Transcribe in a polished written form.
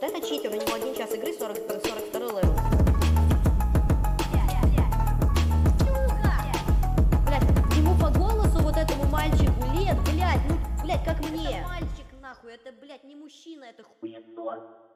это читер, у него 1 час игры, 42 левел. Блядь, ему по голосу вот этому мальчику лет, блядь, ну, блядь, как мне. Это мальчик, нахуй, это, блядь, не мужчина, это хуесос.